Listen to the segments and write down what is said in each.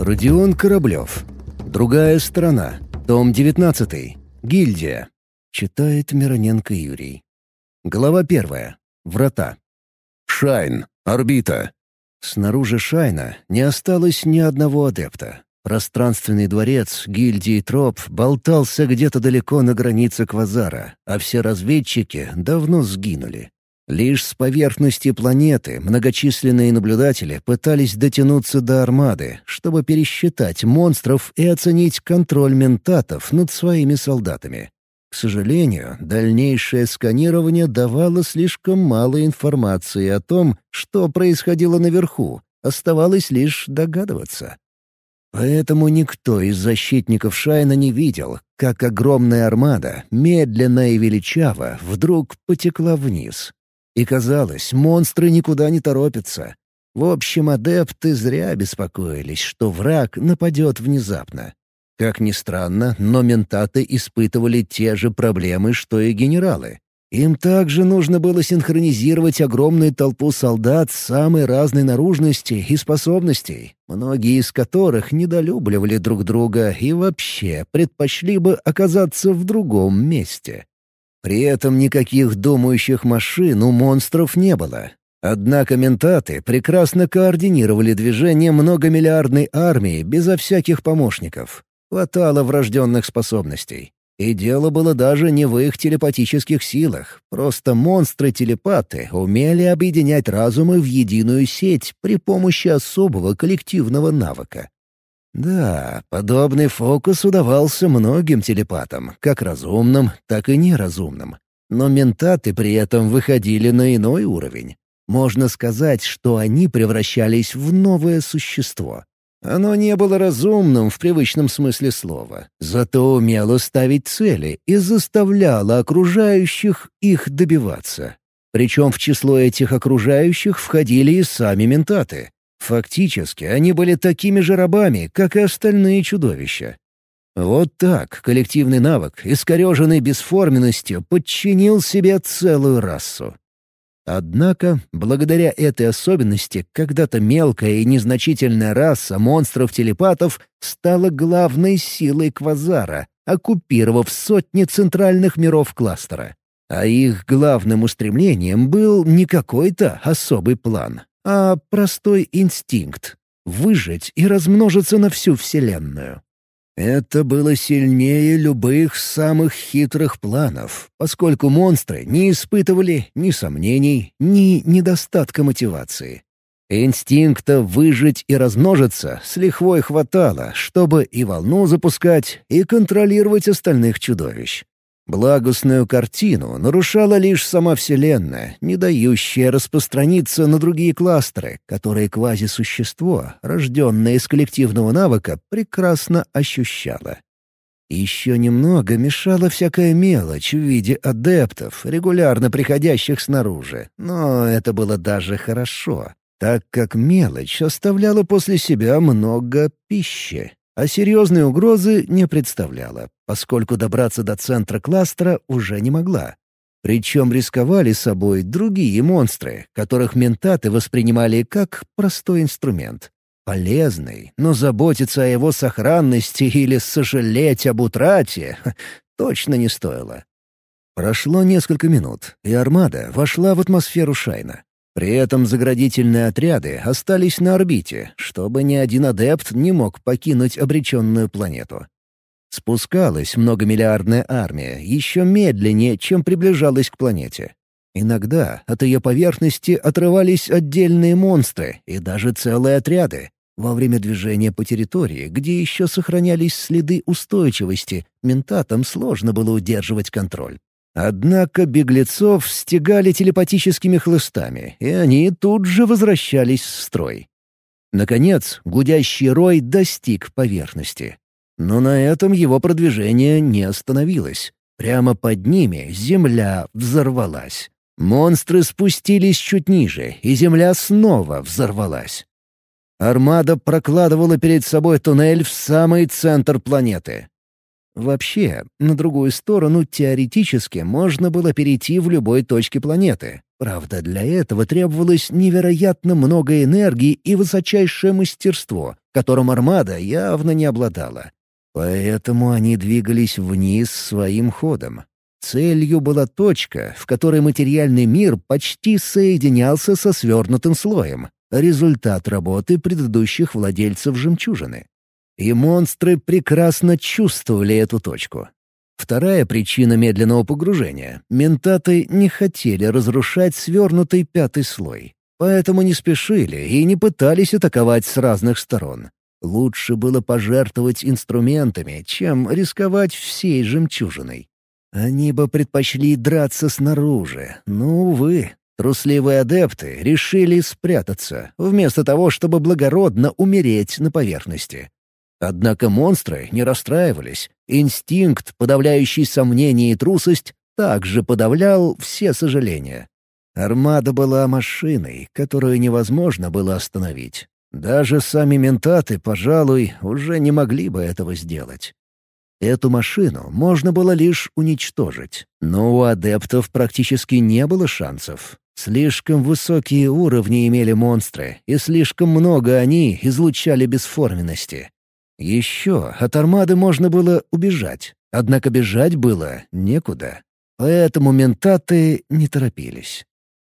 Родион Кораблев. Другая сторона. Том 19. Гильдия. Читает Мироненко Юрий. Глава 1. Врата. Шайн. Орбита. Снаружи Шайна не осталось ни одного адепта. Пространственный дворец гильдии Троп болтался где-то далеко на границе Квазара, а все разведчики давно сгинули. Лишь с поверхности планеты многочисленные наблюдатели пытались дотянуться до армады, чтобы пересчитать монстров и оценить контроль ментатов над своими солдатами. К сожалению, дальнейшее сканирование давало слишком мало информации о том, что происходило наверху, оставалось лишь догадываться. Поэтому никто из защитников Шайна не видел, как огромная армада, медленно и величаво, вдруг потекла вниз. И казалось, монстры никуда не торопятся. В общем, адепты зря беспокоились, что враг нападет внезапно. Как ни странно, но ментаты испытывали те же проблемы, что и генералы. Им также нужно было синхронизировать огромную толпу солдат самой разной наружности и способностей, многие из которых недолюбливали друг друга и вообще предпочли бы оказаться в другом месте. При этом никаких думающих машин у монстров не было. Однако ментаты прекрасно координировали движение многомиллиардной армии безо всяких помощников. Хватало врожденных способностей. И дело было даже не в их телепатических силах. Просто монстры-телепаты умели объединять разумы в единую сеть при помощи особого коллективного навыка. Да, подобный фокус удавался многим телепатам, как разумным, так и неразумным. Но ментаты при этом выходили на иной уровень. Можно сказать, что они превращались в новое существо. Оно не было разумным в привычном смысле слова, зато умело ставить цели и заставляло окружающих их добиваться. Причем в число этих окружающих входили и сами ментаты. Фактически, они были такими же рабами, как и остальные чудовища. Вот так коллективный навык, искореженный бесформенностью, подчинил себе целую расу. Однако, благодаря этой особенности, когда-то мелкая и незначительная раса монстров-телепатов стала главной силой Квазара, оккупировав сотни центральных миров кластера. А их главным устремлением был не какой-то особый план, а простой инстинкт — выжить и размножиться на всю Вселенную. Это было сильнее любых самых хитрых планов, поскольку монстры не испытывали ни сомнений, ни недостатка мотивации. Инстинкта выжить и размножиться с лихвой хватало, чтобы и волну запускать, и контролировать остальных чудовищ. Благостную картину нарушала лишь сама Вселенная, не дающая распространиться на другие кластеры, которые квазисущество, рожденное из коллективного навыка, прекрасно ощущало. Еще немного мешала всякая мелочь в виде адептов, регулярно приходящих снаружи, но это было даже хорошо, так как мелочь оставляла после себя много пищи. А серьезной угрозы не представляла, поскольку добраться до центра кластера уже не могла. Причем рисковали собой другие монстры, которых ментаты воспринимали как простой инструмент. Полезный, но заботиться о его сохранности или сожалеть об утрате точно не стоило. Прошло несколько минут, и армада вошла в атмосферу Шайна. При этом заградительные отряды остались на орбите, чтобы ни один адепт не мог покинуть обреченную планету. Спускалась многомиллиардная армия еще медленнее, чем приближалась к планете. Иногда от ее поверхности отрывались отдельные монстры и даже целые отряды. Во время движения по территории, где еще сохранялись следы устойчивости, ментатам сложно было удерживать контроль. Однако беглецов стегали телепатическими хлыстами, и они тут же возвращались в строй. Наконец, гудящий рой достиг поверхности. Но на этом его продвижение не остановилось. Прямо под ними земля взорвалась. Монстры спустились чуть ниже, и земля снова взорвалась. Армада прокладывала перед собой туннель в самый центр планеты. Вообще, на другую сторону теоретически можно было перейти в любой точке планеты. Правда, для этого требовалось невероятно много энергии и высочайшее мастерство, которым армада явно не обладала. Поэтому они двигались вниз своим ходом. Целью была точка, в которой материальный мир почти соединялся со свернутым слоем, результат работы предыдущих владельцев жемчужины. И монстры прекрасно чувствовали эту точку. Вторая причина медленного погружения — ментаты не хотели разрушать свернутый пятый слой, поэтому не спешили и не пытались атаковать с разных сторон. Лучше было пожертвовать инструментами, чем рисковать всей жемчужиной. Они бы предпочли драться снаружи, но, увы, трусливые адепты решили спрятаться, вместо того, чтобы благородно умереть на поверхности. Однако монстры не расстраивались. Инстинкт, подавляющий сомнения и трусость, также подавлял все сожаления. Армада была машиной, которую невозможно было остановить. Даже сами ментаты, пожалуй, уже не могли бы этого сделать. Эту машину можно было лишь уничтожить, но у адептов практически не было шансов. Слишком высокие уровни имели монстры, и слишком много они излучали бесформенности. Еще от армады можно было убежать, однако бежать было некуда. Поэтому ментаты не торопились.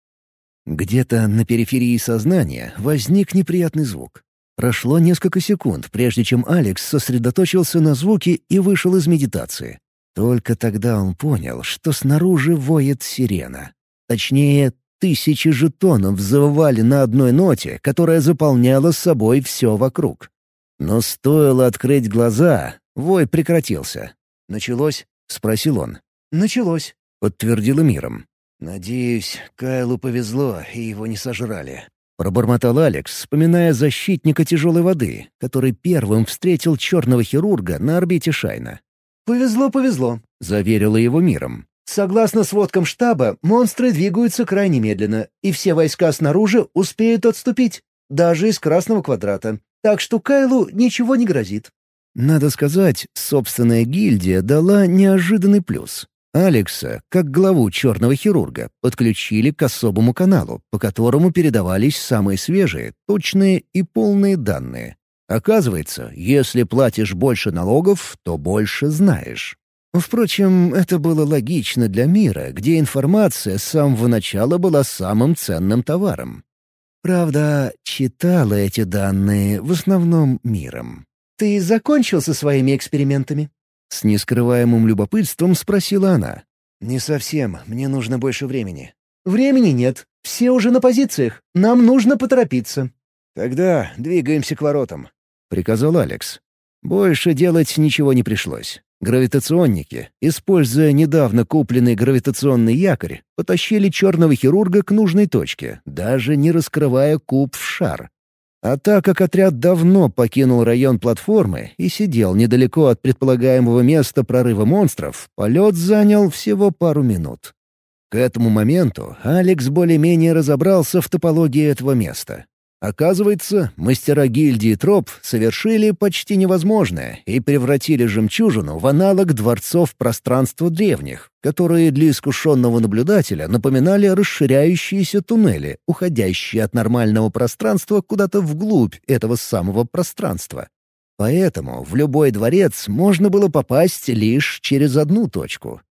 Где-то на периферии сознания возник неприятный звук. Прошло несколько секунд, прежде чем Алекс сосредоточился на звуке и вышел из медитации. Только тогда он понял, что снаружи воет сирена. Точнее, тысячи жетонов завывали на одной ноте, которая заполняла собой все вокруг. Но стоило открыть глаза, вой прекратился. «Началось?» — спросил он. «Началось», — подтвердила миром. «Надеюсь, Кайлу повезло, и его не сожрали», — пробормотал Алекс, вспоминая защитника тяжелой воды, который первым встретил черного хирурга на орбите Шайна. «Повезло, повезло», — заверила его миром. «Согласно сводкам штаба, монстры двигаются крайне медленно, и все войска снаружи успеют отступить, даже из Красного квадрата. Так что Кайлу ничего не грозит». Надо сказать, собственная гильдия дала неожиданный плюс. Алекса, как главу черного хирурга, подключили к особому каналу, по которому передавались самые свежие, точные и полные данные. Оказывается, если платишь больше налогов, то больше знаешь. Впрочем, это было логично для мира, где информация с самого начала была самым ценным товаром. Правда, читала эти данные в основном миром. «Ты закончил со своими экспериментами?» С нескрываемым любопытством спросила она. «Не совсем, мне нужно больше времени». «Времени нет. Все уже на позициях. Нам нужно поторопиться». «Тогда двигаемся к воротам», — приказал Алекс. Больше делать ничего не пришлось. Гравитационники, используя недавно купленный гравитационный якорь, потащили черного хирурга к нужной точке, даже не раскрывая куб в шар. А так как отряд давно покинул район платформы и сидел недалеко от предполагаемого места прорыва монстров, полет занял всего пару минут. К этому моменту Алекс более-менее разобрался в топологии этого места. Оказывается, мастера гильдии Троп совершили почти невозможное и превратили жемчужину в аналог дворцов пространства древних, которые для искушенного наблюдателя напоминали расширяющиеся туннели, уходящие от нормального пространства куда-то вглубь этого самого пространства. Поэтому в любой дворец можно было попасть лишь через одну точку.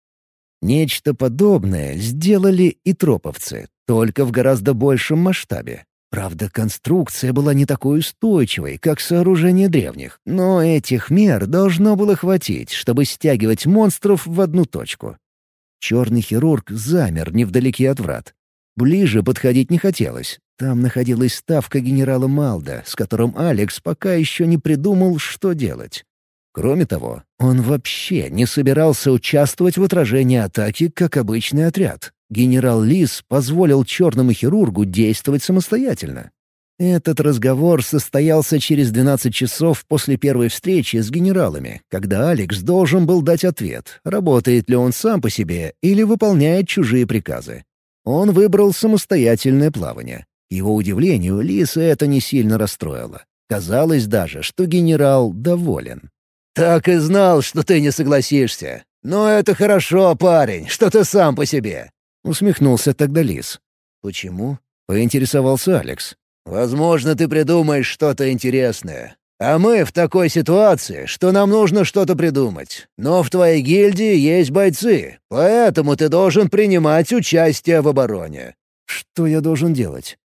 Нечто подобное сделали и троповцы, только в гораздо большем масштабе. Правда, конструкция была не такой устойчивой, как сооружение древних, но этих мер должно было хватить, чтобы стягивать монстров в одну точку. Черный хирург замер невдалеке от врат. Ближе подходить не хотелось. Там находилась ставка генерала Малда, с которым Алекс пока еще не придумал, что делать. Кроме того, он вообще не собирался участвовать в отражении атаки, как обычный отряд. Генерал Лис позволил черному хирургу действовать самостоятельно. Этот разговор состоялся через 12 часов после первой встречи с генералами, когда Алекс должен был дать ответ, работает ли он сам по себе или выполняет чужие приказы. Он выбрал самостоятельное плавание. К его удивлению, Лиса это не сильно расстроило. Казалось даже, что генерал доволен. «Так и знал, что ты не согласишься. Но это хорошо, парень, что ты сам по себе», — усмехнулся тогда Лис. «Почему?» — поинтересовался Алекс. «Возможно, ты придумаешь что-то интересное. А мы в такой ситуации, что нам нужно что-то придумать. Но в твоей гильдии есть бойцы, поэтому ты должен принимать участие в обороне». «Что я должен делать?»